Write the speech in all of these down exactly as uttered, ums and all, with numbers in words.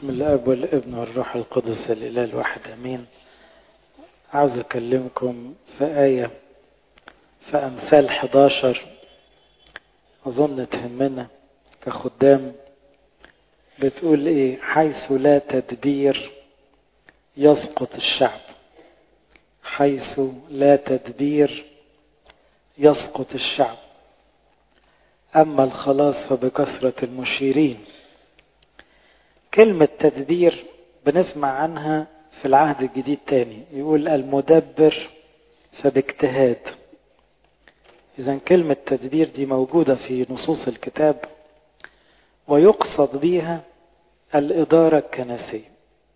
بسم الاب والابن والروح القدس الاله الواحد امين. عاوز اكلمكم في آية في امثال حداشر اظن تهمنا كخدام. بتقول ايه؟ حيث لا تدبير يسقط الشعب، حيث لا تدبير يسقط الشعب، اما الخلاص فبكثرة المشيرين. كلمة تدبير بنسمع عنها في العهد الجديد تاني، يقول المدبر فباجتهاد. إذن كلمة تدبير دي موجودة في نصوص الكتاب، ويقصد بها الإدارة الكنسية.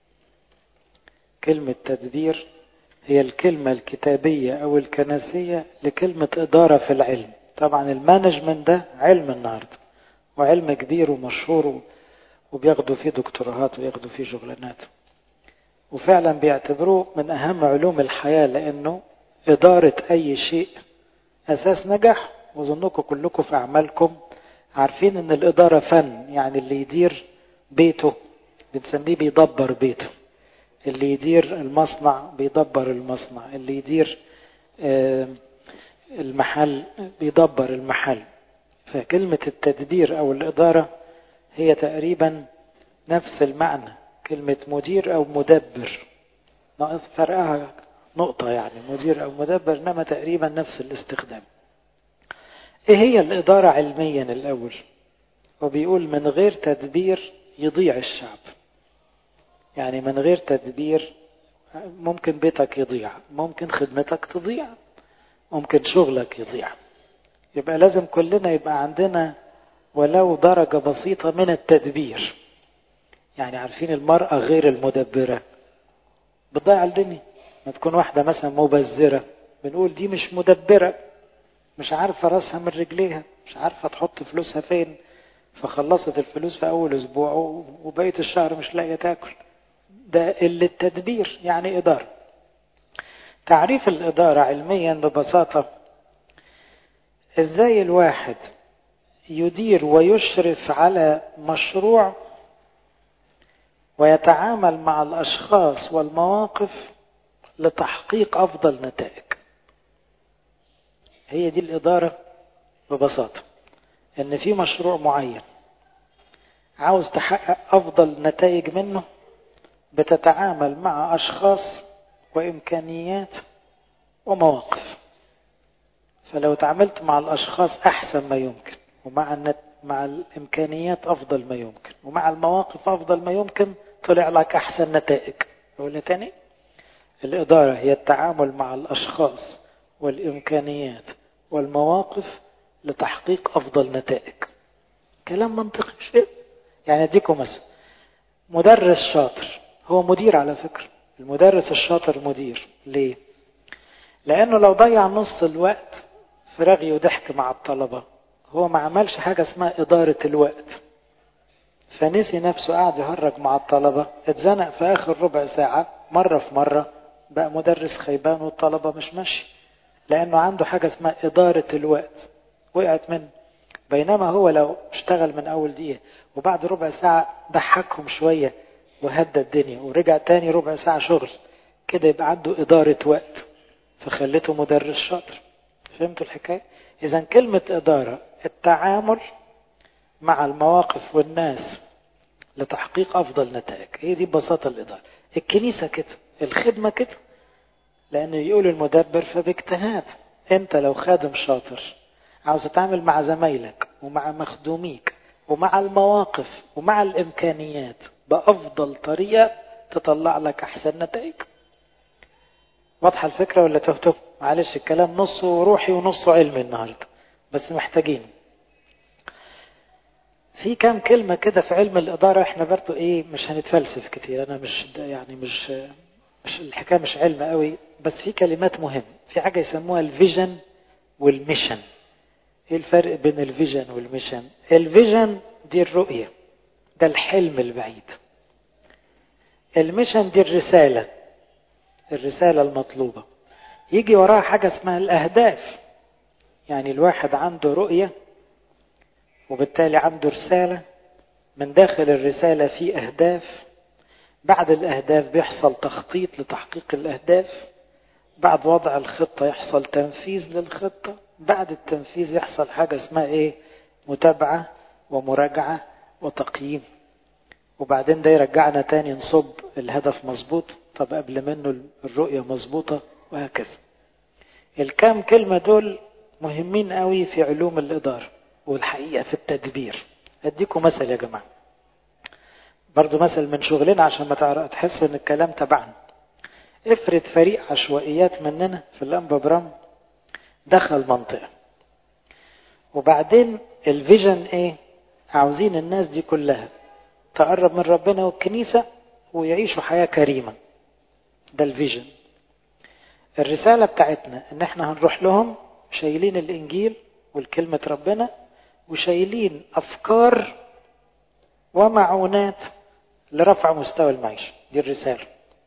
كلمة تدبير هي الكلمة الكتابية أو الكنسية لكلمة إدارة في العلم. طبعا المانجمنت ده علم النهاردة، وعلم كبير ومشهور، وبياخدوا فيه دكتوراهات وياخدوا فيه شغلانات، وفعلا بيعتبروه من أهم علوم الحياة، لأنه إدارة أي شيء أساس نجاح. وظنكم كلكم في أعمالكم عارفين أن الإدارة فن، يعني اللي يدير بيته بنسميه بيدبر بيته، اللي يدير المصنع بيدبر المصنع، اللي يدير المحل بيدبر المحل. فكلمة التدبير أو الإدارة هي تقريبا نفس المعنى، كلمة مدير أو مدبر، ناقص فرقها نقطة، يعني مدير أو مدبر، إنما تقريبا نفس الاستخدام. إيه هي الإدارة علميا الأول؟ وبيقول من غير تدبير يضيع الشعب. يعني من غير تدبير ممكن بيتك يضيع، ممكن خدمتك تضيع، ممكن شغلك يضيع. يبقى لازم كلنا يبقى عندنا ولو درجة بسيطة من التدبير. يعني عارفين المرأة غير المدبرة بتضيع الدنيا. ما تكون واحدة مثلا مبذرة بنقول دي مش مدبرة، مش عارفة راسها من رجليها، مش عارفة تحط فلوسها فين، فخلصت الفلوس في أول أسبوع وبقية الشهر مش لاقية تاكل. ده اللي التدبير يعني إدارة. تعريف الإدارة علميا ببساطة: إزاي الواحد يدير ويشرف على مشروع ويتعامل مع الأشخاص والمواقف لتحقيق أفضل نتائج. هي دي الإدارة ببساطة، إن في مشروع معين عاوز تحقق أفضل نتائج منه، بتتعامل مع أشخاص وإمكانيات ومواقف. فلو تعاملت مع الأشخاص أحسن ما يمكن، ومع النت مع الإمكانيات أفضل ما يمكن، ومع المواقف أفضل ما يمكن، طلع لك أحسن نتائج. أقول تاني: الإدارة هي التعامل مع الأشخاص والإمكانيات والمواقف لتحقيق أفضل نتائج. كلام منطقي مش كده؟ يعني أديكم مثلا مدرس شاطر هو مدير. على فكرة المدرس الشاطر مدير. ليه؟ لأنه لو ضيع نص الوقت في رغي وضحك مع الطلبة، هو ما عملش حاجة اسمها إدارة الوقت، فنسي نفسه، قاعد يهرج مع الطلبة، اتزنق في آخر ربع ساعة مرة في مرة، بقى مدرس خيبان والطلبة مش ماشي، لأنه عنده حاجة اسمها إدارة الوقت وقعت منه. بينما هو لو اشتغل من أول دقيقة وبعد ربع ساعة ضحكهم شوية وهدى الدنيا ورجع تاني ربع ساعة شغل، كده يبقى عنده إدارة وقت، فخلته مدرس شاطر. فهمتوا الحكاية؟ إذن كلمة إدارة التعامل مع المواقف والناس لتحقيق أفضل نتائج. هي دي ببساطة الإدارة. الكنيسة كده، الخدمة كده، لأنه يقول المدبر فباجتهاد. أنت لو خادم شاطر عاوز تتعامل مع زمايلك ومع مخدوميك ومع المواقف ومع الإمكانيات بأفضل طريقة، تطلع لك أحسن نتائج. واضحة الفكرة ولا تهتم؟ معلش الكلام نصه روحي ونصه علمي النهاردة، بس محتاجين في كام كلمة كده في علم الإدارة. احنا برضو ايه مش هنتفلسف كتير، انا مش يعني مش مش الحكاية مش علم قوي، بس في كلمات مهمة. في حاجة يسموها الفيجن والميشن. ايه الفرق بين الفيجن والميشن؟ الفيجن دي الرؤية، ده الحلم البعيد. الميشن دي الرسالة، الرسالة المطلوبة. يجي وراها حاجة اسمها الأهداف. يعني الواحد عنده رؤية وبالتالي عنده رسالة، من داخل الرسالة في أهداف، بعد الأهداف بيحصل تخطيط لتحقيق الأهداف، بعد وضع الخطة يحصل تنفيذ للخطة، بعد التنفيذ يحصل حاجة اسمها ايه؟ متابعة ومراجعة وتقييم، وبعدين ده يرجعنا تاني نصب الهدف مظبوط، طب قبل منه الرؤية مظبوطة، وهكذا. الكام كلمة دول مهمين قوي في علوم الإدارة والحقيقة في التدبير. أديكم مثل يا جماعة، برضو مثل من شغلنا عشان ما تحسوا ان الكلام تبعنا. افرض فريق عشوائيات مننا في الأنبا برام دخل منطقة، وبعدين الفيجن ايه؟ عاوزين الناس دي كلها تقرب من ربنا والكنيسة ويعيشوا حياة كريمة. ده الفيجن. الرسالة بتاعتنا ان احنا هنروح لهم شايلين الانجيل والكلمة ربنا، وشايلين افكار ومعونات لرفع مستوى المعيشة. دي الرسالة.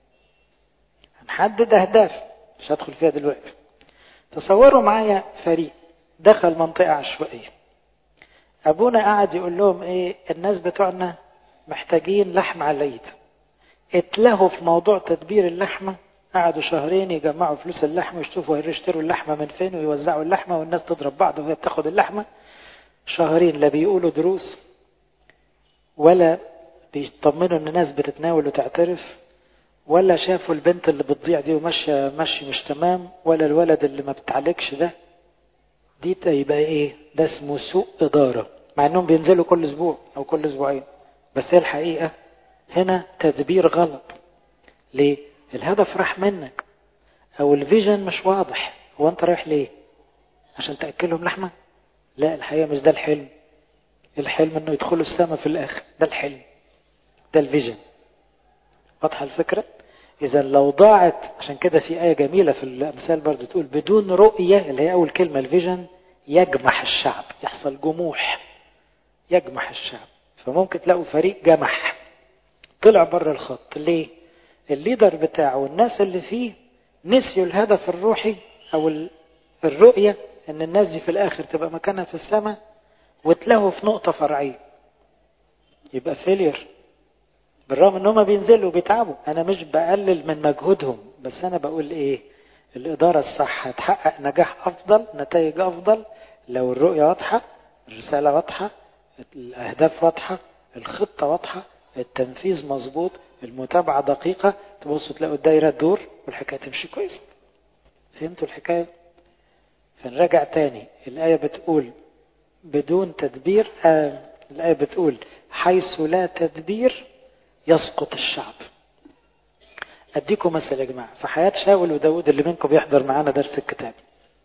هنحدد اهداف مش هدخل فيها دلوقتي. تصوروا معايا فريق دخل منطقة عشوائية، ابونا قاعد يقول لهم ايه؟ الناس بتوعنا محتاجين لحم على العيد. اتلهوا في موضوع تدبير اللحمة، قعدوا شهرين يجمعوا فلوس اللحمة ويشوفوا هيشتروا اللحمة من فين ويوزعوا اللحمة، والناس تضرب بعض وهي بتاخد اللحمة. شهرين لا بيقولوا دروس ولا بيطمنوا ان الناس بتتناول وتعترف، ولا شافوا البنت اللي بتضيع دي وماشيه ماشي مش تمام، ولا الولد اللي ما بتعالجش ده. دي يبقى ايه؟ ده اسمه سوء إدارة، مع انهم بينزلوا كل اسبوع او كل اسبوعين، بس هي الحقيقة هنا تدبير غلط. ليه؟ الهدف راح منك، او الفيجن مش واضح. هو انت رايح ليه؟ عشان تأكلهم لحمة؟ لا، الحقيقة مش ده الحلم. الحلم انه يدخلوا السماء في الاخر، ده الحلم، ده الفيجن. واضحة الفكرة؟ اذا لو ضاعت، عشان كده في آية جميلة في الأمثال برضو تقول بدون رؤية، اللي هي اول كلمة الفيجن، يجمح الشعب. يحصل جموح، يجمح الشعب. فممكن تلاقوا فريق جمح طلع بره الخط. ليه؟ الليدر بتاعه والناس اللي فيه نسيوا الهدف الروحي او الرؤية ان الناس دي في الاخر تبقى مكانها في السماء، وتلهوا في نقطة فرعية. يبقى فيلير، بالرغم ان هم بينزلوا وبيتعبوا. انا مش بقلل من مجهودهم، بس انا بقول ايه؟ الادارة الصح هتحقق نجاح افضل، نتائج افضل، لو الرؤية واضحة، الرسالة واضحة، الاهداف واضحة، الخطة واضحة، التنفيذ مظبوط، المتابعة دقيقة. تبصوا تلاقوا الدايرة تدور والحكاية تمشي كويس. فهمتوا الحكاية؟ فنرجع تاني. الآية بتقول بدون تدبير، آه الآية بتقول حيث لا تدبير يسقط الشعب. أديكم مثل يا جماعة في حياة شاول وداود اللي منكم بيحضر معانا درس الكتاب.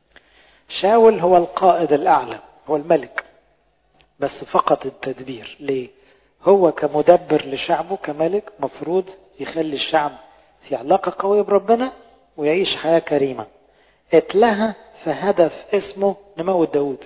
شاول هو القائد الأعلى، هو الملك، بس فقط التدبير. ليه؟ هو كمدبر لشعبه كملك مفروض يخلي الشعب في علاقة قوية بربنا ويعيش حياة كريمة. اتلهى في هدف اسمه نموت داود.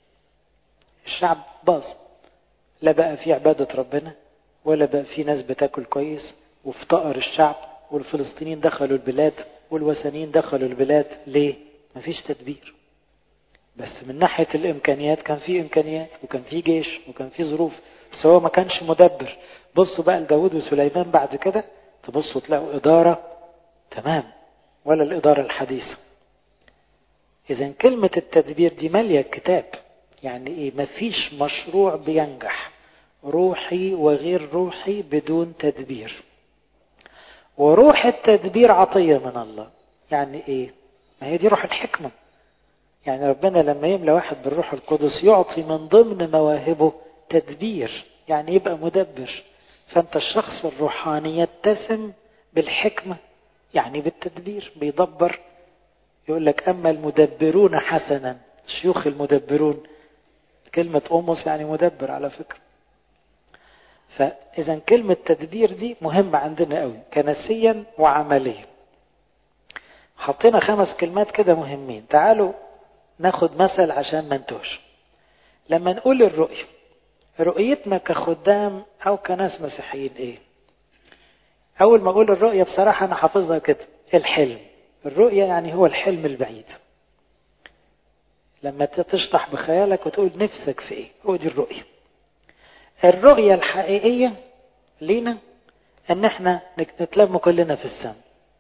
الشعب باظ، لا بقى في عبادة ربنا، ولا بقى في ناس بتاكل كويس، وافتقر الشعب، والفلسطينيين دخلوا البلاد والوثنيين دخلوا البلاد. ليه؟ مفيش تدبير. بس من ناحية الإمكانيات كان في إمكانيات، وكان في جيش، وكان في ظروف، بس هو ما كانش مدبر. بصوا بقى لداود وسليمان بعد كده، تبصوا تلاقوا إدارة تمام، ولا الإدارة الحديثة. إذن كلمة التدبير دي مالية الكتاب. يعني إيه؟ مفيش مشروع بينجح روحي وغير روحي بدون تدبير. وروح التدبير عطية من الله. يعني إيه؟ ما هي دي روح الحكمة. يعني ربنا لما يملى واحد بالروح القدس يعطي من ضمن مواهبه تدبير، يعني يبقى مدبر. فأنت الشخص الروحاني يتسم بالحكمة، يعني بالتدبير، بيدبر. يقول لك أما المدبرون حسنا، شيوخ المدبرون. كلمة أمس يعني مدبر على فكرة. فإذا كلمة تدبير دي مهمة عندنا قوي كنسيا وعمليا. حطينا خمس كلمات كده مهمين. تعالوا ناخد مثل عشان ما نتوش. لما نقول الرؤية، رؤيتنا كخدام أو كناس مسيحيين إيه؟ أول ما أقول الرؤية بصراحة أنا حافظها كده، الحلم. الرؤية يعني هو الحلم البعيد. لما تشطح بخيالك وتقول نفسك في إيه، هو دي الرؤية. الرؤية الحقيقية لينا ان احنا نتلم كلنا في السماء.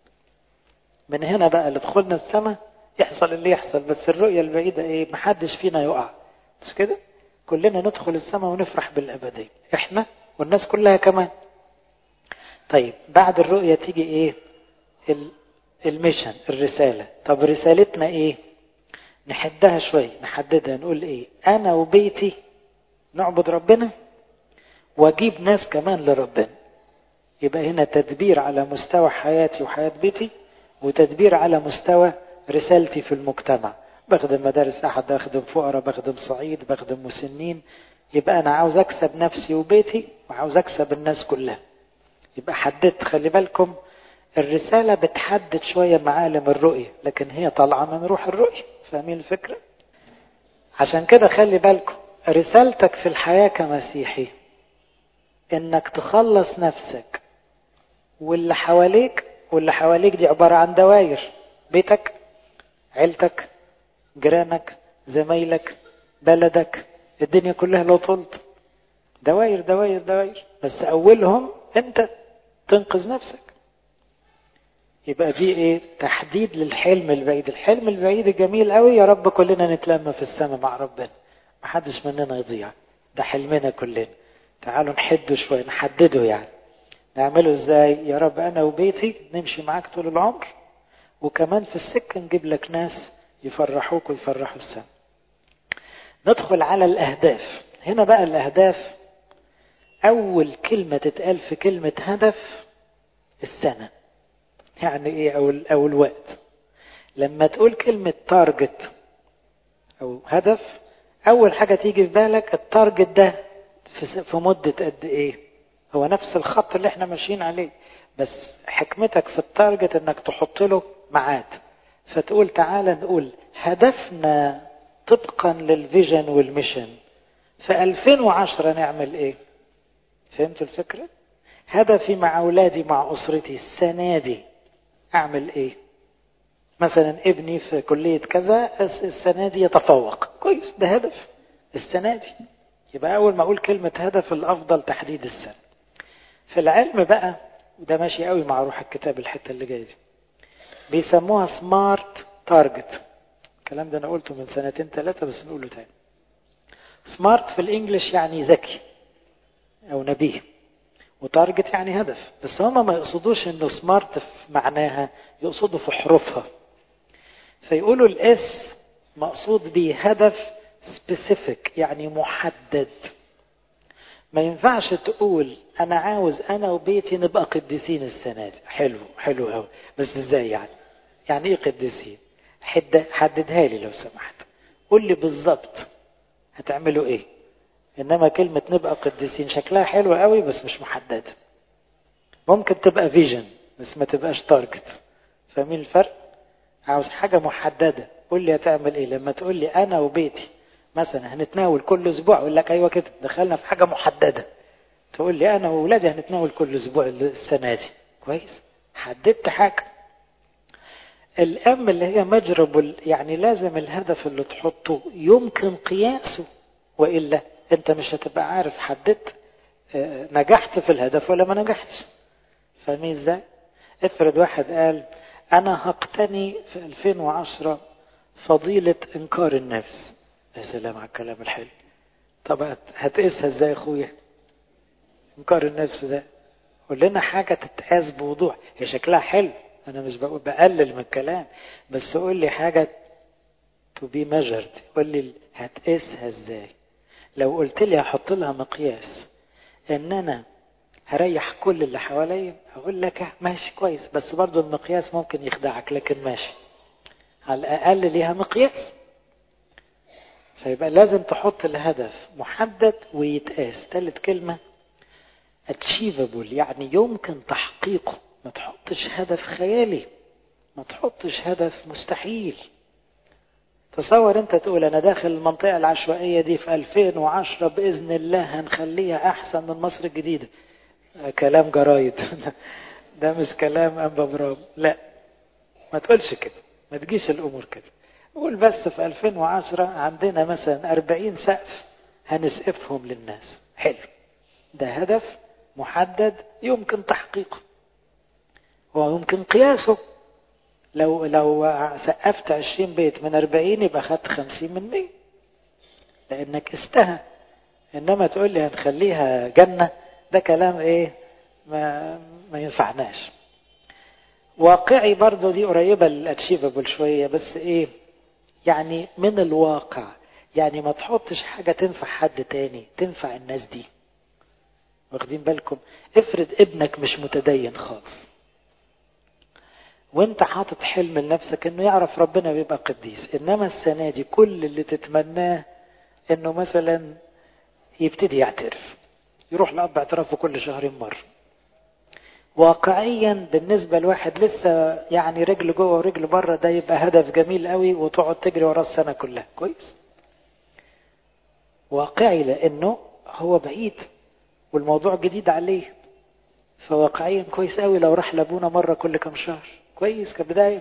من هنا بقى اللي دخلنا السماء يحصل اللي يحصل، بس الرؤية البعيدة ايه؟ محدش فينا يقع، مش كده؟ كلنا ندخل السماء ونفرح بالأبدية، احنا والناس كلها كمان. طيب بعد الرؤية تيجي ايه؟ الميشن، الرسالة. طب رسالتنا ايه؟ نحدها شوية، نحددها، نقول ايه؟ انا وبيتي نعبد ربنا واجيب ناس كمان لربنا. يبقى هنا تدبير على مستوى حياتي وحياة بيتي، وتدبير على مستوى رسالتي في المجتمع. بخدم مدارس أحد، بخدم فقراء، بخدم صعيد، بخدم مسنين. يبقى أنا عاوز أكسب نفسي وبيتي وعاوز أكسب الناس كلها. يبقى حددت، خلي بالكم الرسالة بتحدد شوية معالم الرؤية، لكن هي طالعة من روح الرؤية. فاهمين الفكرة؟ عشان كده خلي بالكم رسالتك في الحياة كمسيحي انك تخلص نفسك واللي حواليك. واللي حواليك دي عبارة عن دوائر: بيتك، عيلتك، جيرانك، زمايلك، بلدك، الدنيا كلها لو طلت دوائر دوائر دوائر، بس اولهم انت تنقذ نفسك. يبقى دي ايه؟ تحديد للحلم البعيد. الحلم البعيد الجميل قوي، يا رب كلنا نتلم في السماء مع ربنا، محدش مننا يضيع. ده حلمنا كلنا. تعالوا نحده شوية، نحدده يعني. نعمله ازاي؟ يا رب انا وبيتي نمشي معاك طول العمر، وكمان في السكة نجيب لك ناس يفرحوك ويفرحوا السماء. ندخل على الاهداف. هنا بقى الاهداف، اول كلمة تتقال في كلمة هدف السنة. يعني ايه؟ او, أو الوقت. لما تقول كلمة تارجت او هدف، اول حاجة تيجي في بالك التارجت ده في مدة قد ايه؟ هو نفس الخط اللي احنا ماشيين عليه، بس حكمتك في التارجت انك تحط له ميعاد. فتقول تعالى نقول هدفنا طبقا للفيجن والميشن في ألفين وعشرة نعمل ايه؟ فهمتوا الفكرة؟ هدفي مع اولادي مع اسرتي السنة دي اعمل ايه؟ مثلا ابني في كلية كذا السنة دي يتفوق كويس، ده هدف السنة دي. يبقى اول ما اقول كلمة هدف الافضل تحديد السنة. في العلم بقى، وده ماشي قوي مع روح الكتاب الحتة اللي جاية دي، بيسموها سمارت تارجت. الكلام ده انا قلته من سنتين ثلاثة بس نقوله تاني. سمارت في الانجليش يعني ذكي او نبيه، وتارجت يعني هدف. بس هما ما يقصدوش انه سمارت في معناها، يقصدوا في حروفها. فيقولوا الاس مقصود به هدف سبيسيفيك يعني محدد. ما ينفعش تقول انا عاوز انا وبيتي نبقى قديسين السنة دي. حلو حلو قوي، بس ازاي يعني؟ يعني ايه قديسين؟ حد حددها لي لو سمحت، قول لي بالظبط هتعملوا ايه. انما كلمة نبقى قديسين شكلها حلو قوي بس مش محددة. ممكن تبقى فيجن بس ما تبقاش تارجت. فاهمين الفرق؟ عاوز حاجة محددة، قول لي هتعمل ايه. لما تقول لي انا وبيتي مثلا هنتناول كل اسبوع، اقول لك ايوه كده دخلنا في حاجة محددة. تقول لي انا واولادي هنتناول كل اسبوع السنة دي، كويس، حددت حاجة. الام اللي هي مجرب، يعني لازم الهدف اللي تحطه يمكن قياسه، وإلا انت مش هتبقى عارف حددت نجحت في الهدف ولا ما نجحتش. فاهمين ازاي؟ افرض واحد قال انا هقتني في ألفين وعشرة فضيلة انكار النفس. يا سلام على الكلام الحلو. طب هتقيسها ازاي يا اخويا انكار النفس ده؟ قول لنا حاجة تتقاس بوضوح. هي شكلها حلو، انا مش بقول بقلل من الكلام، بس قول لي حاجة to be measured. قول لي هتقيسها ازاي. لو قلت لي هحط لها مقياس ان انا هريح كل اللي حواليا، اقول لك ماشي كويس، بس برضو المقياس ممكن يخدعك، لكن ماشي على الاقل ليها مقياس. فيبقى لازم تحط الهدف محدد ويتقاس. ثالث كلمة achievable يعني يمكن تحقيقه. ما تحطش هدف خيالي، ما تحطش هدف مستحيل. تصور انت تقول انا داخل المنطقة العشوائية دي في ألفين وعشرة بإذن الله هنخليها احسن من مصر الجديدة. كلام جرايد ده مش كلام أنبا برام. لا، ما تقولش كده، ما تجيش الأمور كده. قول بس في ألفين وعشرة عندنا مثلا أربعين سقف هنسقفهم للناس. حلو، ده هدف محدد يمكن تحقيقه ويمكن قياسه. لو لو سقفت عشرين بيت من أربعين يبقى خدت خمسين من مية لأنك استهى. إنما تقول لي هنخليها جنة، ده كلام إيه ما ما ينفعناش. واقعي برضو دي قريبة للأتشيفبل شوية، بس إيه يعني من الواقع، يعني ما تحطش حاجة تنفع حد تاني، تنفع الناس دي. واخدين بالكم؟ افرض ابنك مش متدين خالص وانت حاطط حلم لنفسك انه يعرف ربنا ويبقى قديس، انما السنة دي كل اللي تتمناه انه مثلا يبتدي يعترف، يروح لأب اعترافه كل شهرين مرة. واقعيا بالنسبة لواحد لسه يعني رجل جوه ورجل بره، ده يبقى هدف جميل قوي وتقعد تجري وراه السنة كلها كويس. واقعي لانه هو بعيد والموضوع جديد عليه، فواقعيا كويس قوي لو راح لابونا مرة كل كم شهر كويس كبداية.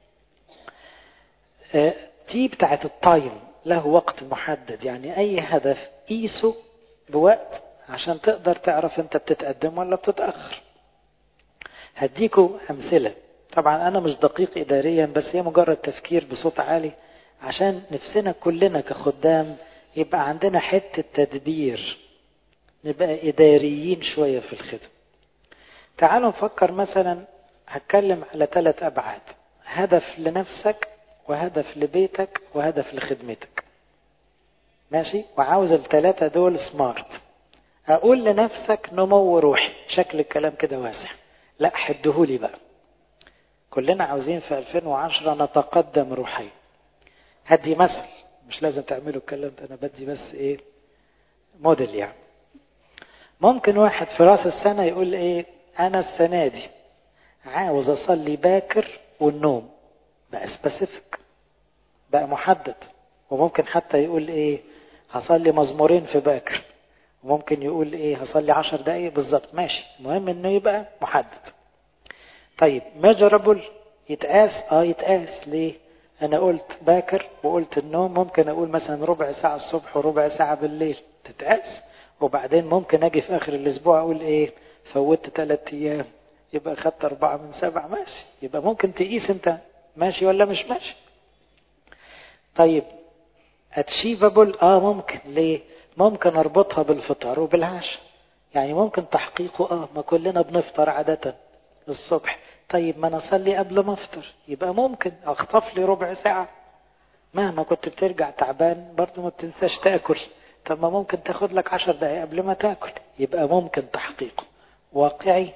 اه دي بتاعت التايم، له وقت محدد، يعني اي هدف قيسه بوقت عشان تقدر تعرف انت بتتقدم ولا بتتأخر. هديكوا امثلة، طبعا انا مش دقيق اداريا بس هي مجرد تفكير بصوت عالي عشان نفسنا كلنا كخدام يبقى عندنا حتة تدبير، نبقى اداريين شوية في الخدمة. تعالوا نفكر مثلا، هتكلم على ثلاث أبعاد: هدف لنفسك وهدف لبيتك وهدف لخدمتك. ماشي؟ وعاوز الثلاثة دول سمارت. أقول لنفسك نمو روحي، شكل الكلام كده واسع، لا حدهولي بقى. كلنا عاوزين في ألفين وعشرة نتقدم روحيا. هدي مثل، مش لازم تعملوا الكلام ده، أنا بدي بس إيه موديل. يعني ممكن واحد في راس السنة يقول إيه، أنا السنة دي عاوز أصلي باكر والنوم، بقى سبيسيفيك، بقى محدد. وممكن حتى يقول إيه، هصلي مزمورين في باكر، وممكن يقول إيه هصلي عشر دقايق بالظبط. ماشي، المهم إنه يبقى محدد. طيب ميجرابل، يتقاس؟ اه يتقاس. ليه؟ أنا قلت باكر وقلت النوم، ممكن أقول مثلا ربع ساعة الصبح وربع ساعة بالليل، تتقاس. وبعدين ممكن أجي في آخر الأسبوع أقول إيه، فوتت ثلاث أيام، يبقى خدت أربعة من سبعة. ماشي، يبقى ممكن تقيس أنت ماشي ولا مش ماشي. طيب achievable، اه ممكن. ليه؟ ممكن أربطها بالفطار وبالعشاء، يعني ممكن تحقيقه. اه ما كلنا بنفطر عادة الصبح، طيب ما نصلي قبل ما افطر، يبقى ممكن اخطف لي ربع ساعة. مهما كنت بترجع تعبان برضو ما بتنساش تاكل، طب ما ممكن تاخد لك عشر دقايق قبل ما تاكل، يبقى ممكن تحقيقه. واقعي،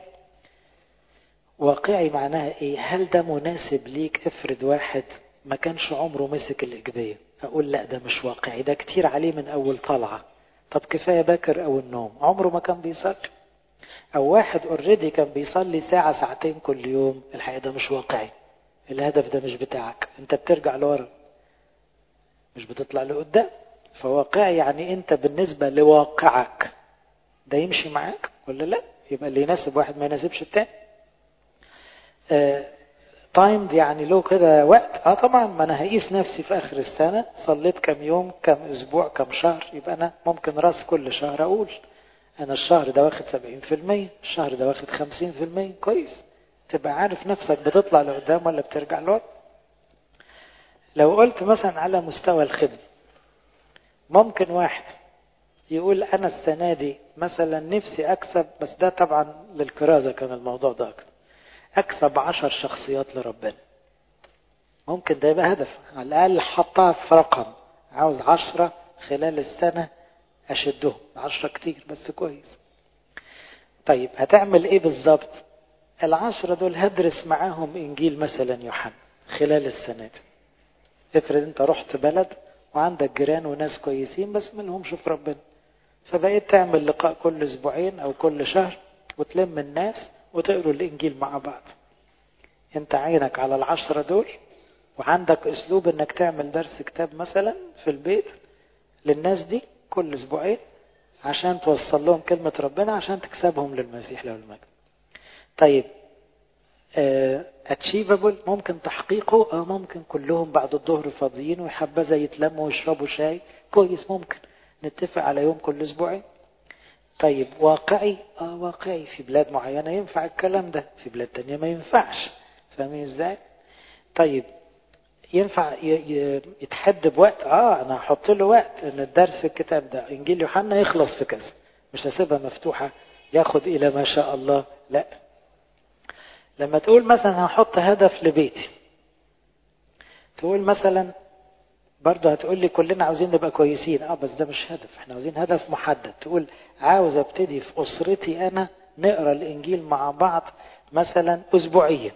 واقعي معناها ايه؟ هل ده مناسب ليك؟ افرض واحد ما كانش عمره مسك الإجبية، اقول لا ده مش واقعي، ده كتير عليه من اول طلعة. طب كفاية باكر او النوم، عمره ما كان بيصلي. او واحد اوريدي كان بيصلي ساعة ساعتين كل يوم، الحقيقة ده مش واقعي. الهدف ده مش بتاعك، انت بترجع لورا مش بتطلع لقدام. فواقعي يعني انت بالنسبة لواقعك ده يمشي معاك ولا لا؟ يبقى اللي يناسب واحد ما يناسبش التاني. تايمد uh, يعني له كده وقت. اه طبعا، ما انا هقيس نفسي في اخر السنة صليت كم يوم، كم اسبوع، كم شهر، يبقى انا ممكن راس كل شهر اقول انا الشهر ده واخد سبعين في المية، الشهر ده واخد خمسين في المية. كويس، تبقى عارف نفسك بتطلع لقدام ولا بترجع لورا. لو قلت مثلا على مستوى الخدمة، ممكن واحد يقول انا السنة دي مثلا نفسي اكسب، بس ده طبعا للكرازة كان الموضوع ده أكتر، اكسب عشر شخصيات لربنا. ممكن ده يبقى هدف، على الاقل حطها في رقم، عاوز عشرة خلال السنة اشدهم. عشرة كتير بس كويس. طيب هتعمل ايه بالظبط؟ العشرة دول هدرس معاهم انجيل مثلا يوحنا خلال السنة دي. افرض انت رحت بلد وعندك جيران وناس كويسين بس منهمش في ربنا، فبقيت تعمل لقاء كل اسبوعين او كل شهر وتلم الناس وتقروا الانجيل مع بعض. انت عينك على العشرة دول، وعندك اسلوب انك تعمل درس كتاب مثلا في البيت للناس دي كل اسبوعين عشان توصل لهم كلمة ربنا، عشان تكسبهم للمسيح له المجد. طيب اتشيفبل، ممكن تحقيقه؟ اه ممكن كلهم بعد الظهر فاضيين ويحبذا يتلموا ويشربوا شاي، كويس، ممكن نتفق على يوم كل اسبوعين. طيب واقعي؟ اه واقعي. في بلاد معينة ينفع الكلام ده، في بلاد تانية ما ينفعش. فاهمين ازاي؟ طيب ينفع يتحد بوقت؟ اه انا هحط له وقت ان الدرس الكتاب ده انجيل يوحنا يخلص في كذا، مش هسيبها مفتوحة ياخد الى ما شاء الله. لا. لما تقول مثلا هحط هدف لبيتي، تقول مثلا برضه هتقول لي كلنا عاوزين نبقى كويسين، اه بس ده مش هدف، احنا عاوزين هدف محدد. تقول عاوز ابتدي في اسرتي انا نقرا الانجيل مع بعض مثلا اسبوعيا،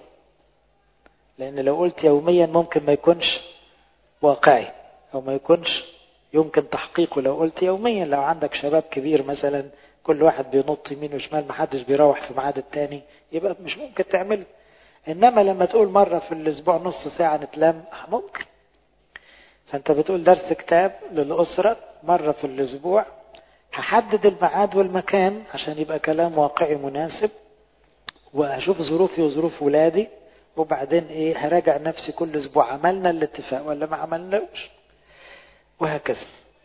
لان لو قلت يوميا ممكن ما يكونش واقعي او ما يكونش يمكن تحقيقه. لو قلت يوميا، لو عندك شباب كبير مثلا كل واحد بينط يمين وشمال محدش بيروح في ميعاد التاني، يبقى مش ممكن تعمله. انما لما تقول مرة في الاسبوع نص ساعة نتلم، ممكن. فانت بتقول درس كتاب للأسرة مرة في الاسبوع، هحدد الميعاد والمكان عشان يبقى كلام واقعي مناسب، واشوف ظروفي وظروف ولادي، وبعدين ايه هراجع نفسي كل اسبوع عملنا الاتفاق ولا ما عملناش، وهكذا.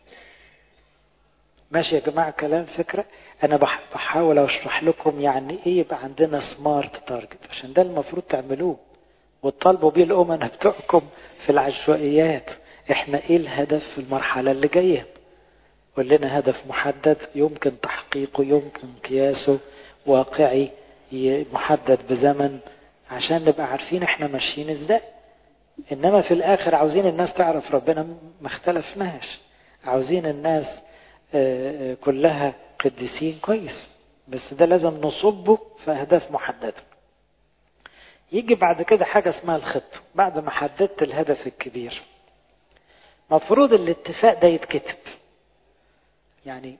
ماشي يا جماعة كلام فكرة. انا بحاول اشرح لكم يعني ايه يبقى عندنا سمارت تارجت، عشان ده المفروض تعملوه وتطالبوا بيه الامنا بتوعكم في العشوائيات. احنا ايه الهدف في المرحلة اللي جاية؟ قول لنا هدف محدد يمكن تحقيقه، يمكن قياسه، واقعي، محدد بزمن، عشان نبقى عارفين احنا ماشيين ازاي. انما في الاخر عاوزين الناس تعرف ربنا، ما اختلفناش. عاوزين الناس كلها قديسين، كويس، بس ده لازم نصبه في اهداف محددة. يجي بعد كده حاجة اسمها الخطة. بعد ما حددت الهدف الكبير مفروض الاتفاق ده يتكتب، يعني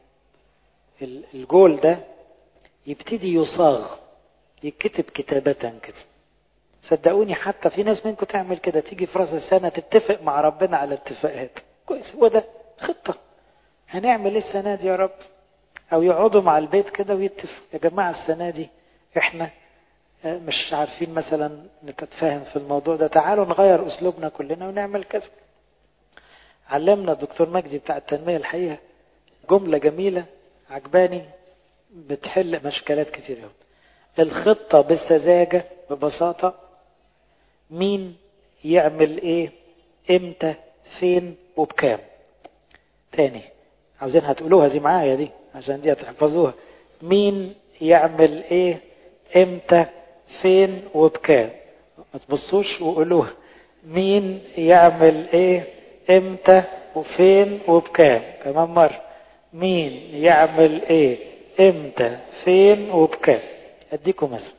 الجول ده يبتدي يصاغ، يكتب كتابة كده. صدقوني حتى في ناس منكم تعمل كده، تيجي في راس السنة تتفق مع ربنا على اتفاقات، كويس، هو ده خطة. هنعمل ايه السنة دي يا رب؟ او يقعدوا مع البيت كده ويتفقوا، يا جماعة السنة دي احنا مش عارفين مثلا نتفاهم في الموضوع ده، تعالوا نغير اسلوبنا كلنا ونعمل كذا. علمنا الدكتور مجدي بتاع التنمية الحقيقة جملة جميلة عجباني بتحل مشكلات كتير قوي. الخطة بالسذاجة ببساطة، مين يعمل ايه، امتى، فين، وبكام. تاني، عاوزين هتقولوها دي معايا دي عشان دي هتحفظوها. مين يعمل ايه، امتى، فين، وبكام. ما تبصوش وقولوها. مين يعمل ايه، امتى، وفين، وبكام. كمان مرة، مين يعمل ايه، امتى، فين، وبكام. اديكم مثلا،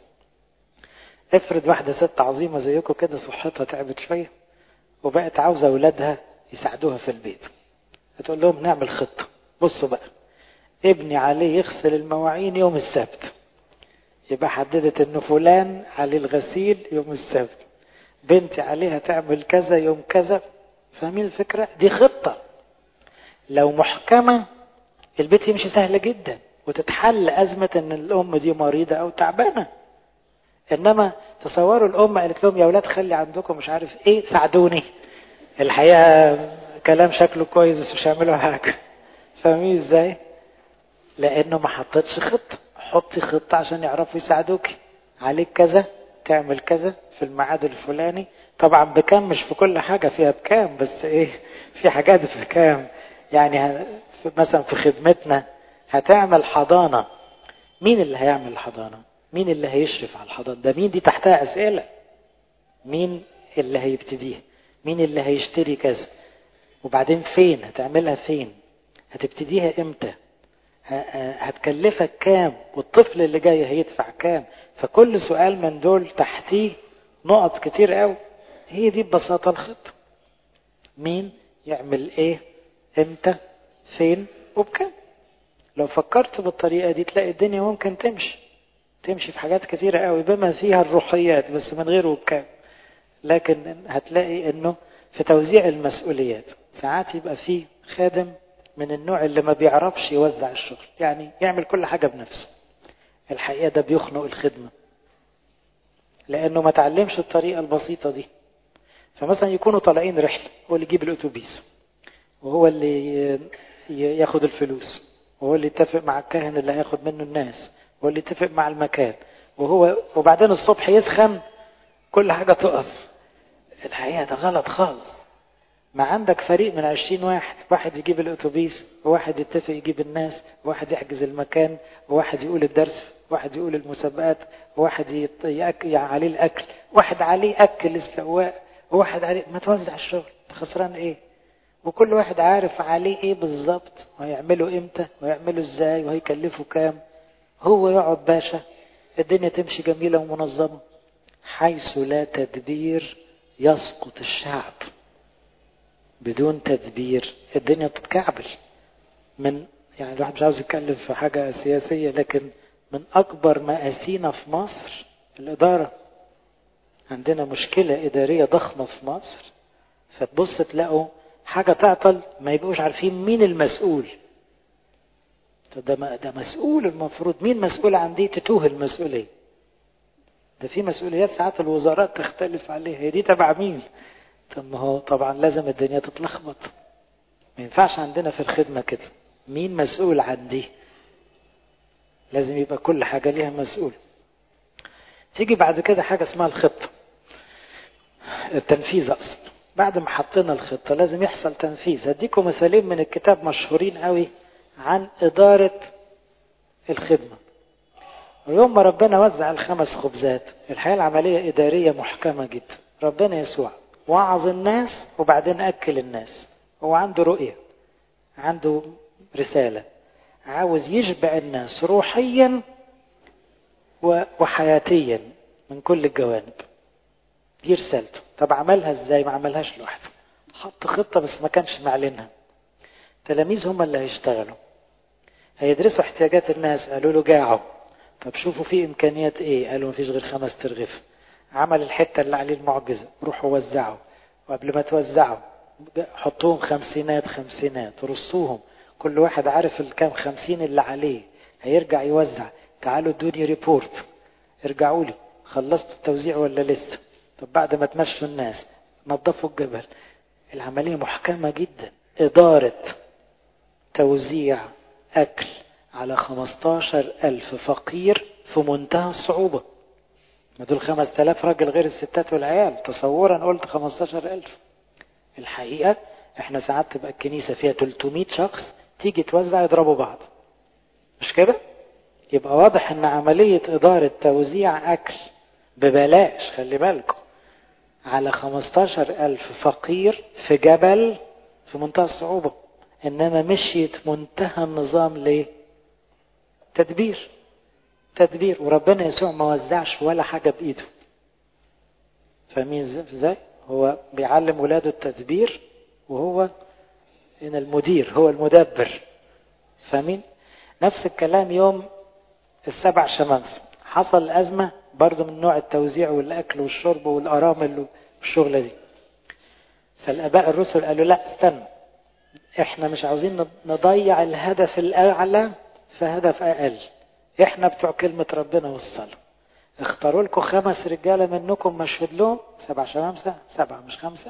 افرض واحدة ست عظيمة زيكم كده صحتها تعبت شوية وبقت عاوزة اولادها يساعدوها في البيت، هتقول لهم نعمل خطة. بصوا بقى، ابني عليه يغسل المواعين يوم السبت، يبقى حددت انه فلان عليه الغسيل يوم السبت، بنتي عليها تعمل كذا يوم كذا. فاهمين الفكرة؟ دي خطة لو محكمة البيت يمشي سهل جدا، وتتحل أزمة ان الام دي مريضة او تعبانة. انما تصوروا الام قالت لهم يا اولاد خلي عندكم مش عارف ايه ساعدوني، الحقيقة كلام شكله كويس بس مش هيعملوا حاجة. فاهمين ازاي؟ لانه ما حطتش خطة. حطي خطة عشان يعرفوا يساعدوك، عليك كذا تعمل كذا في الميعاد الفلاني. طبعا بكام، مش في كل حاجة فيها بكام، بس ايه، في حاجات بكام. يعني مثلا في خدمتنا هتعمل حضانة، مين اللي هيعمل الحضانة؟ مين اللي هيشرف على الحضانة ده؟ مين دي تحتها أسئلة. مين اللي هيبتديها؟ مين اللي هيشتري كذا؟ وبعدين فين هتعملها؟ فين هتبتديها؟ امتى هتكلفك كام؟ والطفل اللي جاي هيدفع كام؟ فكل سؤال من دول تحتيه نقط كتير قوي. هي دي ببساطة الخطة. مين يعمل ايه، امتى، فين، وبكام. لو فكرت بالطريقة دي تلاقي الدنيا ممكن تمشي تمشي في حاجات كتيرة قوي بما فيها الروحيات، بس من غير وبكام. لكن هتلاقي انه في توزيع المسؤوليات ساعات يبقى فيه خادم من النوع اللي ما بيعرفش يوزع الشغل، يعني يعمل كل حاجة بنفسه. الحقيقة ده بيخنق الخدمة لانه ما تعلمش الطريقة البسيطة دي. فمثلا يكونوا طالعين رحلة، هو اللي يجيب الاتوبيس وهو اللي ياخد الفلوس وهو اللي يتفق مع الكاهن اللي هياخد منه الناس، وهو اللي يتفق مع المكان، وهو وبعدين الصبح يسخن كل حاجة تقف. الحقيقة ده غلط خالص. ما عندك فريق من عشرين واحد، واحد يجيب الأتوبيس، وواحد يتفق يجيب الناس، وواحد يحجز المكان، وواحد يقول الدرس، وواحد يقول المسابقات، وواحد يأكل عليه الأكل، واحد عليه أكل السواق، وواحد عليه. ما توزع الشغل، خسران إيه؟ وكل واحد عارف عليه إيه بالظبط، وهيعمله إمتى، وهيعمله إزاي، وهيكلفه كام. هو يقعد باشا، الدنيا تمشي جميلة ومنظمة. حيث لا تدبير يسقط الشعب. بدون تدبير الدنيا تتكعبل. من يعني الواحد مش عاوز يتكلم في حاجة سياسية، لكن من أكبر مآسينا في مصر الإدارة. عندنا مشكلة إدارية ضخمة في مصر، فتبص تلاقوا حاجة تعطل ما يبقوش عارفين مين المسؤول. ده ده مسؤول، المفروض مين مسؤول عن دي؟ تتوه المسؤولية. ده في مسؤوليات ساعات الوزارات تختلف عليها، هي دي تبع مين؟ طب ما هو طبعا لازم الدنيا تتلخبط. ما ينفعش عندنا في الخدمة كده، مين مسؤول عن دي؟ لازم يبقى كل حاجة ليها مسؤول. تيجي بعد كده حاجة اسمها الخطة، التنفيذ أقصد. بعد ما حطينا الخطة لازم يحصل تنفيذ. هديكم مثالين من الكتاب مشهورين قوي عن إدارة الخدمة. ويوم ما ربنا وزع الخمس خبزات، الحياة العملية إدارية محكمة جدا. ربنا يسوع وعظ الناس وبعدين أكل الناس. هو عنده رؤية، عنده رسالة، عاوز يشبع الناس روحيا وحياتيا من كل الجوانب. دي رسالته. طب عملها ازاي؟ ما عملهاش لوحده، حط خطة بس ما كانش معلنها. تلاميذ هم اللي هيشتغلوا، هيدرسوا احتياجات الناس. قالوا له جاعوا، طب شوفوا في امكانيات ايه. قالوا مفيش غير خمس ترغيف. عمل الحتة اللي عليه المعجزة، روحوا وزعوا. وقبل ما توزعوا حطوهم خمسينات خمسينات، رصوهم، كل واحد عارف الكام خمسين اللي عليه. هيرجع يوزع، تعالوا ادوني ريبورت، ارجعوا لي خلصتوا التوزيع ولا لسه. طب بعد ما تمشوا الناس نظفوا الجبل. العملية محكمة جدا. إدارة توزيع أكل على خمستاشر ألف فقير في منتهى الصعوبة. ما دول خمس تلاف راجل غير الستات والعيال. تصورا قلت خمستاشر ألف. الحقيقة احنا ساعات تبقى الكنيسة فيها تلتمية شخص، تيجي توزع يضربوا بعض، مش كده؟ يبقى واضح ان عملية إدارة توزيع أكل ببلاش، خلي بالكم، على خمستاشر ألف فقير في جبل في منتهى الصعوبة. إنما مشيت منتهى النظام. ليه؟ تدبير. تدبير. وربنا يسوع ما وزعش ولا حاجة بإيده. فاهمين ازاي؟ هو بيعلم ولاده التدبير، وهو إن المدير هو المدبر. فاهمين؟ نفس الكلام يوم السبع شمامسة حصل أزمة برضه من نوع التوزيع والأكل والشرب والأرامل والشغلة دي. فالآباء الرسل قالوا لا استنى، احنا مش عاوزين نضيع الهدف الأعلى في هدف أقل. احنا بتوع كلمة ربنا والصلاة. اختاروا لكم خمس رجالة منكم مشهد لهم، سبع شمامسة، سبعة مش خمسة،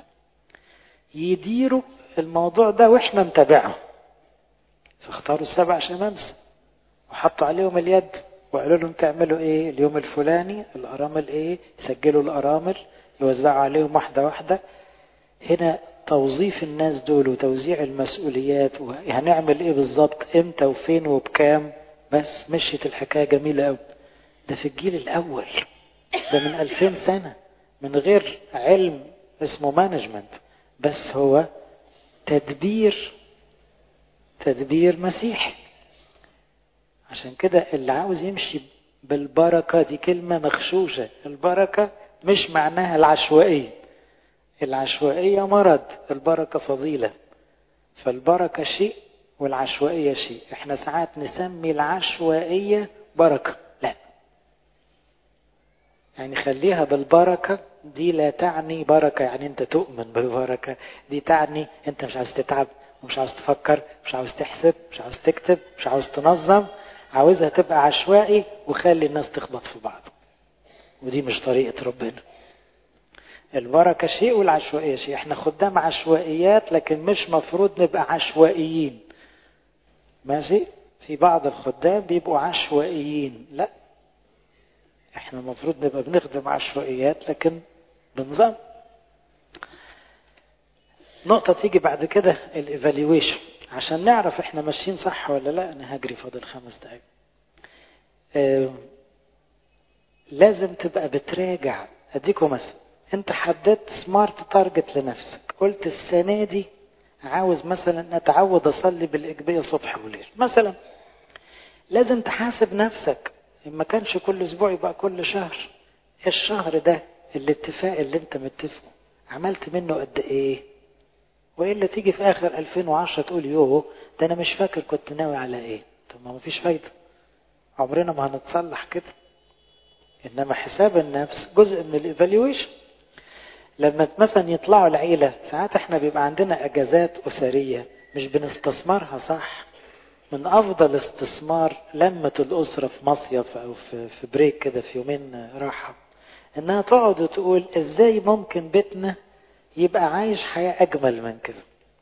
يديروا الموضوع ده واحنا نتابعهم. فاختاروا السبع شمامسة وحطوا عليهم اليد وقالوا لهم تعملوا ايه اليوم الفلاني، الأرامل ايه، سجلوا الأرامل، يوزعوا عليهم واحدة واحدة. هنا توظيف الناس دول وتوزيع المسؤوليات وهنعمل ايه بالظبط امتى وفين وبكام. بس مشيت الحكاية جميلة قوي. ده في الجيل الأول، ده من ألفين سنة، من غير علم اسمه مانجمنت، بس هو تدبير، تدبير مسيحي. عشان كده اللي عاوز يمشي بالبركة، دي كلمة مخشوشة. البركة مش معناها العشوائية. العشوائية مرض، البركة فضيلة. فالبركة شيء والعشوائية شيء. احنا ساعات نسمي العشوائية بركة، لا، يعني خليها بالبركة. دي لا تعني بركة يعني انت تؤمن بالبركة، دي تعني انت مش عاوز تتعب ومش عاوز تفكر، مش عاوز تحسب، مش عاوز تكتب، مش عاوز تنظم، عاوزها تبقى عشوائي وخلي الناس تخبط في بعض. ودي مش طريقة ربنا. البركة شيء والعشوائية شيء. احنا خدام عشوائيات، لكن مش مفروض نبقى عشوائيين. ماشي؟ في بعض الخدام بيبقوا عشوائيين. لا، احنا المفروض نبقى بنخدم عشوائيات لكن بنظام. نقطة تيجي بعد كده الايفالويشن، عشان نعرف احنا ماشيين صح ولا لا. انا هجري فاضل خمس دقايق. آه لازم تبقى بتراجع. اديكم مثلا، انت حددت سمارت تارجت لنفسك، قلت السنة دي عاوز مثلا اتعود اصلي بالاجبية صبح وليل مثلا. لازم تحاسب نفسك، ما كانش كل اسبوع يبقى كل شهر. الشهر ده الاتفاق اللي انت متفقه عملت منه قد ايه؟ وإلا تيجي في آخر ألفين وعشرة تقول يوه ده أنا مش فاكر كنت ناوي على إيه. طب ما مفيش فايدة، عمرنا ما هنتصلح كده. إنما حساب النفس جزء من الإيفالويشن. لما مثلا يطلعوا العيلة، ساعات إحنا بيبقى عندنا أجازات أسرية مش بنستثمرها صح. من أفضل استثمار لمة الأسرة في مصيف أو في, في بريك كده، في يومين راحة، إنها تقعد وتقول إزاي ممكن بيتنا يبقى عايش حياة أجمل من كده.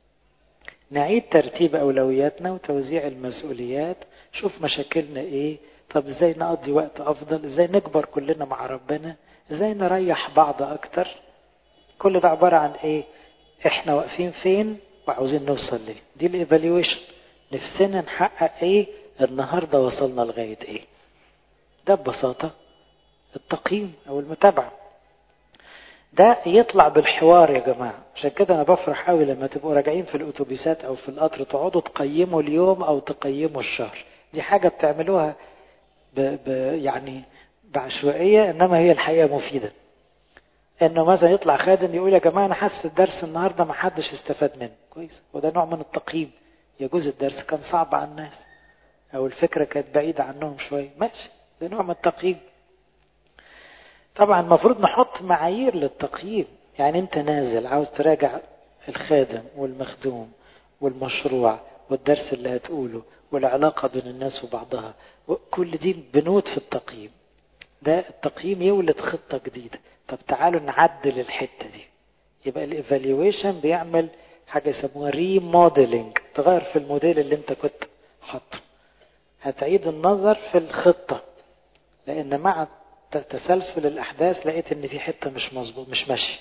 نعيد ترتيب أولوياتنا وتوزيع المسؤوليات، شوف مشاكلنا إيه، طب إزاي نقضي وقت أفضل، إزاي نكبر كلنا مع ربنا، إزاي نريح بعض أكتر. كل ده عبارة عن إيه؟ إحنا واقفين فين وعاوزين نوصل ليه. دي الإيفالويشن. نفسنا نحقق إيه، النهاردة وصلنا لغاية إيه. ده ببساطة التقييم أو المتابعة. ده يطلع بالحوار يا جماعة. عشان كده أنا بفرح قوي لما تبقوا راجعين في الأتوبيسات أو في القطر تقعدوا تقيموا اليوم أو تقيموا الشهر. دي حاجة بتعملوها ب... ب... يعني بعشوائية، إنما هي الحقيقة مفيدة. إنه مثلا يطلع خادم يقول يا جماعة أنا حاسس الدرس النهاردة ما حدش استفاد منه كويس، وده نوع من التقييم. يجوز الدرس كان صعب على الناس أو الفكرة كانت بعيدة عنهم شوية، ماشي، ده نوع من التقييم. طبعا المفروض نحط معايير للتقييم. يعني انت نازل عاوز تراجع الخادم والمخدوم والمشروع والدرس اللي هتقوله والعلاقة بين الناس وبعضها، كل دي بنود في التقييم. ده التقييم يولد خطة جديدة. طب تعالوا نعدل الحتة دي. يبقى الايفالويشن بيعمل حاجة يسموها ريموديلنج، تغير في الموديل اللي انت كنت حاطه. هتعيد النظر في الخطة، لان مع تسلسل الأحداث لقيت إن في حتة مش مظبوط، مش ماشي.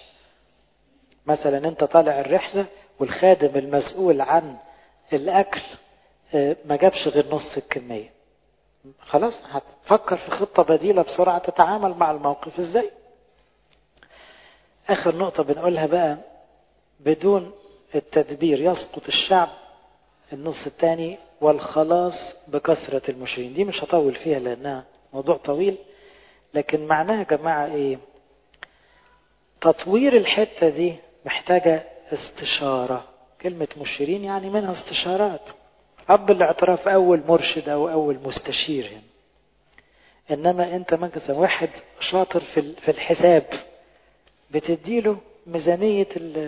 مثلا أنت طالع الرحلة والخادم المسؤول عن الأكل ما جابش غير نص الكمية، خلاص هتفكر في خطة بديلة بسرعة تتعامل مع الموقف إزاي. آخر نقطة بنقولها بقى، بدون التدبير يسقط الشعب. النص الثاني والخلاص بكثرة المشرين. دي مش هطول فيها لأنها موضوع طويل، لكن معناها يا جماعة ايه؟ تطوير الحتة دي محتاجة استشارة. كلمة مشيرين يعني منها استشارات. أب الاعتراف أول مرشد أو أول مستشير يعني. إنما أنت مثلا واحد شاطر في في الحساب، بتديله ميزانية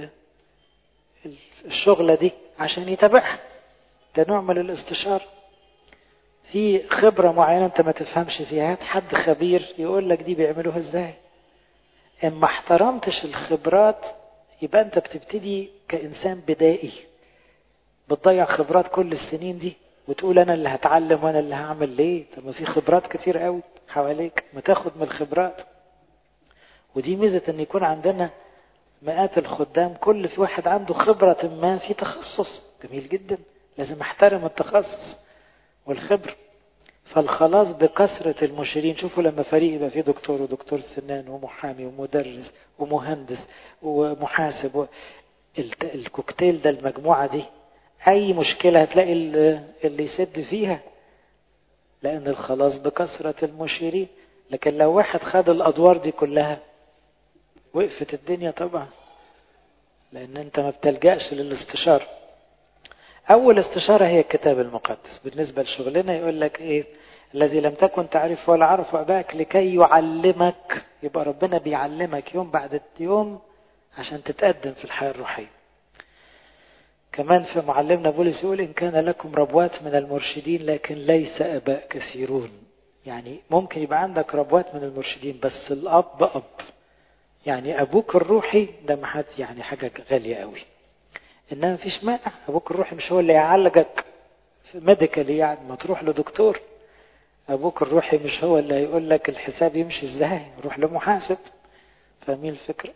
الشغلة دي عشان يتابعها. ده نوع من الاستشارة. في خبرة معينة أنت ما تفهمش فيها، هات حد خبير يقول لك دي بيعملوها إزاي. إما احترمتش الخبرات يبقى أنت بتبتدي كإنسان بدائي، بتضيع خبرات كل السنين دي وتقول أنا اللي هتعلم وأنا اللي هعمل. ليه؟ طب ما في خبرات كتير قوي حواليك، ما تاخد من الخبرات. ودي ميزة أن يكون عندنا مئات الخدام، كل في واحد عنده خبرة ما في تخصص جميل جدا. لازم احترم التخصص والخبر. فالخلاص بكثرة المشيرين. شوفوا لما فريق يبقى فيه دكتور ودكتور سنان ومحامي ومدرس ومهندس ومحاسب و... الكوكتيل ده، المجموعة دي أي مشكلة هتلاقي اللي يسد فيها، لأن الخلاص بكثرة المشيرين. لكن لو واحد خد الأدوار دي كلها وقفت الدنيا طبعا، لأن أنت ما بتلجأش للاستشارة. أول استشارة هي الكتاب المقدس. بالنسبة لشغلنا يقول لك إيه؟ الذي لم تكن تعرف ولا عرف أباك لكي يعلمك. يبقى ربنا بيعلمك يوم بعد يوم عشان تتقدم في الحياة الروحية. كمان في معلمنا بولس يقول إن كان لكم ربوات من المرشدين لكن ليس أباء كثيرون. يعني ممكن يبقى عندك ربوات من المرشدين بس الأب أب، يعني أبوك الروحي ده محد يعني حاجة غالية قوي. إنما مفيش مانع أبوك الروحي مش هو اللي يعالجك ميديكال يعني، ما تروح لدكتور. ابوك الروحي مش هو اللي هيقول لك الحساب يمشي ازاي، روح لمحاسب. فاهمين الفكرة؟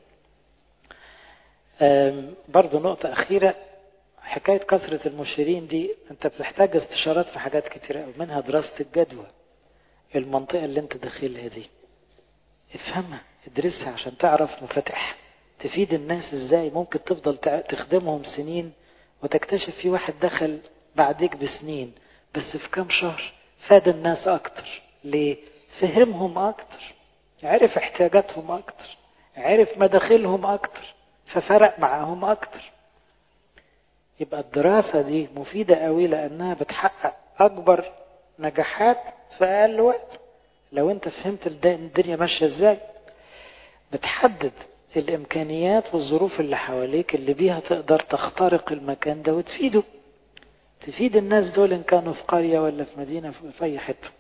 برضو نقطة أخيرة، حكاية كثرة المشيرين دي انت بتحتاج استشارات في حاجات كتيرة قوي، منها دراسة الجدوى. المنطقة اللي انت داخلها دي افهمها، ادرسها عشان تعرف مفاتيح تفيد الناس ازاي. ممكن تفضل تخدمهم سنين وتكتشف في واحد دخل بعدك بسنين بس في كام شهر فاد الناس اكتر. ليه؟ فهمهم اكتر، عرف احتياجاتهم اكتر، عرف مداخلهم اكتر، ففرق معاهم اكتر. يبقى الدراسة دي مفيدة قوي لانها بتحقق اكبر نجاحات في اقل وقت. لو انت فهمت الدنيا ماشية ازاي، بتحدد الامكانيات والظروف اللي حواليك اللي بيها تقدر تخترق المكان ده وتفيده، تفيد الناس دول ان كانوا في قرية ولا في مدينة في اي حتة.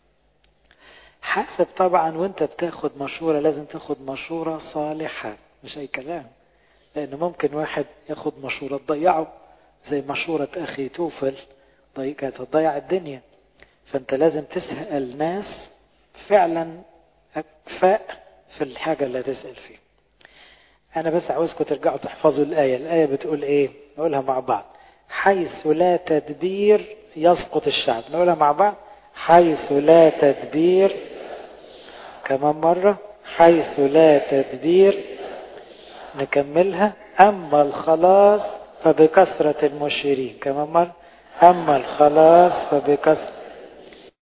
حاسب طبعا وانت بتاخد مشورة، لازم تاخد مشورة صالحة مش اي كلام، لان ممكن واحد ياخد مشورة تضيعه، زي مشورة اخي توفل كانت تضيع الدنيا. فانت لازم تسأل ناس فعلا اكفاء في الحاجة اللي تسأل فيها. انا بس عاوزكم ترجعوا تحفظوا الآية. الآية بتقول ايه؟ نقولها مع بعض. حيث لا تدبير يسقط الشعب. نقولها مع بعض. حيث لا تدبير. كمان مرة. حيث لا تدبير. نكملها. اما الخلاص فبكثرة المشيرين. كمان مرة. اما الخلاص فبكثرة